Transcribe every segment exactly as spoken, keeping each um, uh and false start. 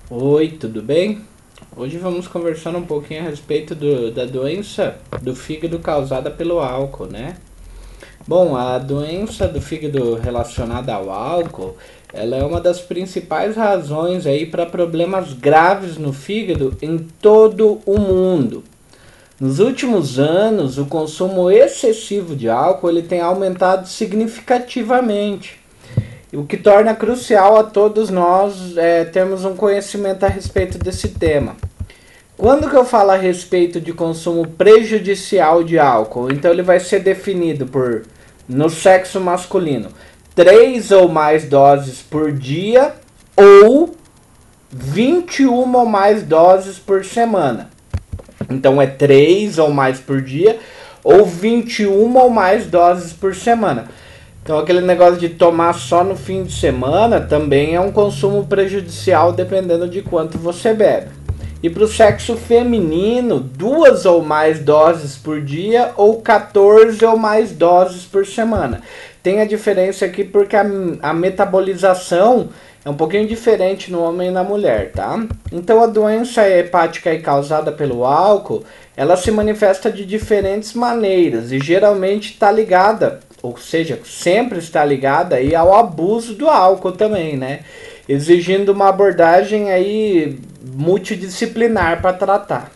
Oi, tudo bem? Hoje vamos conversar um pouquinho a respeito do, da doença do fígado causada pelo álcool, né? Bom, a doença do fígado relacionada ao álcool, ela é uma das principais razões aí para problemas graves no fígado em todo o mundo. Nos últimos anos, o consumo excessivo de álcool ele tem aumentado significativamente, o que torna crucial a todos nós é, termos um conhecimento a respeito desse tema. Quando que eu falo a respeito de consumo prejudicial de álcool, então ele vai ser definido por, no sexo masculino, três ou mais doses por dia ou vinte e uma ou mais doses por semana. Então é três ou mais por dia ou vinte e uma ou mais doses por semana. Então aquele negócio de tomar só no fim de semana também é um consumo prejudicial dependendo de quanto você bebe. E para o sexo feminino, duas ou mais doses por dia ou quatorze ou mais doses por semana. Tem a diferença aqui porque a, a metabolização é um pouquinho diferente no homem e na mulher, tá? Então a doença hepática aí causada pelo álcool, ela se manifesta de diferentes maneiras e geralmente está ligada, ou seja, sempre está ligada aí ao abuso do álcool também, né? Exigindo uma abordagem aí multidisciplinar para tratar.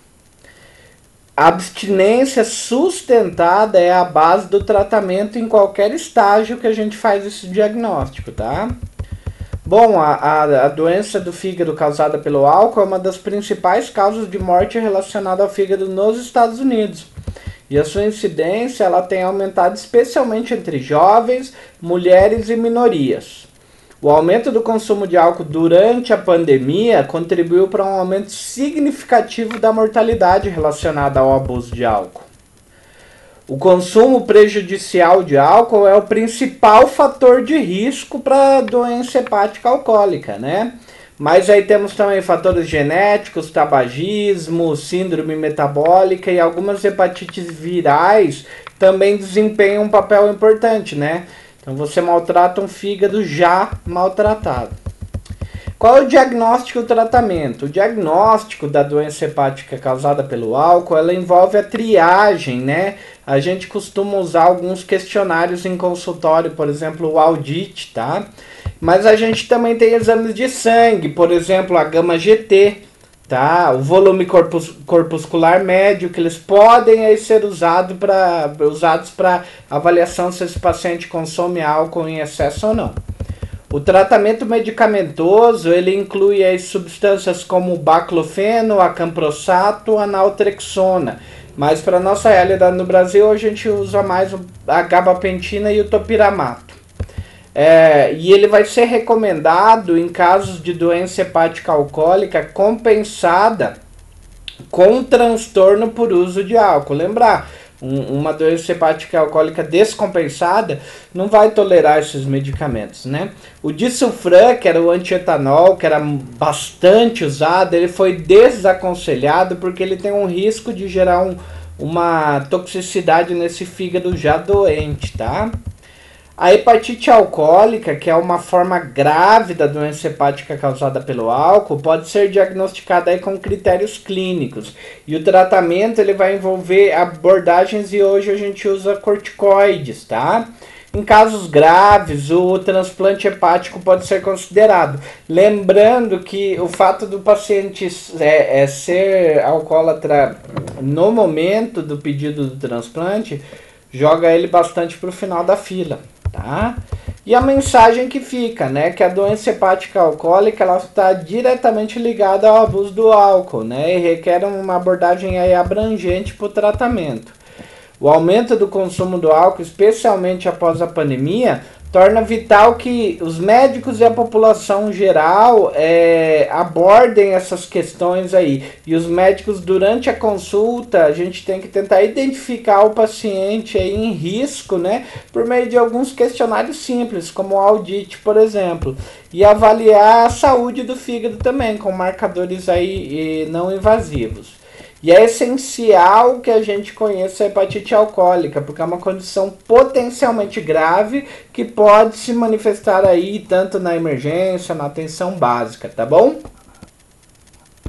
A abstinência sustentada é a base do tratamento em qualquer estágio que a gente faz esse diagnóstico, tá? Bom, a, a, a doença do fígado causada pelo álcool é uma das principais causas de morte relacionada ao fígado nos Estados Unidos. E a sua incidência ela tem aumentado especialmente entre jovens, mulheres e minorias. O aumento do consumo de álcool durante a pandemia contribuiu para um aumento significativo da mortalidade relacionada ao abuso de álcool. O consumo prejudicial de álcool é o principal fator de risco para a doença hepática alcoólica, né? Mas aí temos também fatores genéticos, tabagismo, síndrome metabólica e algumas hepatites virais também desempenham um papel importante, né? Então você maltrata um fígado já maltratado. Qual é o diagnóstico e o tratamento? O diagnóstico da doença hepática causada pelo álcool, ela envolve a triagem, né? A gente costuma usar alguns questionários em consultório, por exemplo, o AUDIT, tá? Mas a gente também tem exames de sangue, por exemplo, a gama G T, tá? O volume corpus, corpuscular médio, que eles podem aí ser usado pra, usados para avaliação se esse paciente consome álcool em excesso ou não. O tratamento medicamentoso, ele inclui as substâncias como o baclofeno, a camprosato, a naltrexona. Mas para nossa realidade no Brasil, a gente usa mais a gabapentina e o topiramato. É, e ele vai ser recomendado em casos de doença hepática alcoólica compensada com transtorno por uso de álcool. Lembrar, um, uma doença hepática alcoólica descompensada não vai tolerar esses medicamentos, né? O disulfran, que era o antietanol, que era bastante usado, ele foi desaconselhado porque ele tem um risco de gerar um, uma toxicidade nesse fígado já doente, tá? A hepatite alcoólica, que é uma forma grave da doença hepática causada pelo álcool, pode ser diagnosticada aí com critérios clínicos. E o tratamento ele vai envolver abordagens e hoje a gente usa corticoides, tá? Em casos graves, o transplante hepático pode ser considerado. Lembrando que o fato do paciente é, é ser alcoólatra no momento do pedido do transplante, joga ele bastante para o final da fila. Tá? E a mensagem que fica, né, que a doença hepática alcoólica ela está diretamente ligada ao abuso do álcool, né, e requer uma abordagem aí abrangente para o tratamento. O aumento do consumo do álcool, especialmente após a pandemia, torna vital que os médicos e a população geral é, abordem essas questões aí. E os médicos, durante a consulta, a gente tem que tentar identificar o paciente aí em risco, né, por meio de alguns questionários simples, como o AUDIT, por exemplo. E avaliar a saúde do fígado também, com marcadores aí não invasivos. E é essencial que a gente conheça a hepatite alcoólica, porque é uma condição potencialmente grave que pode se manifestar aí tanto na emergência, na atenção básica, tá bom?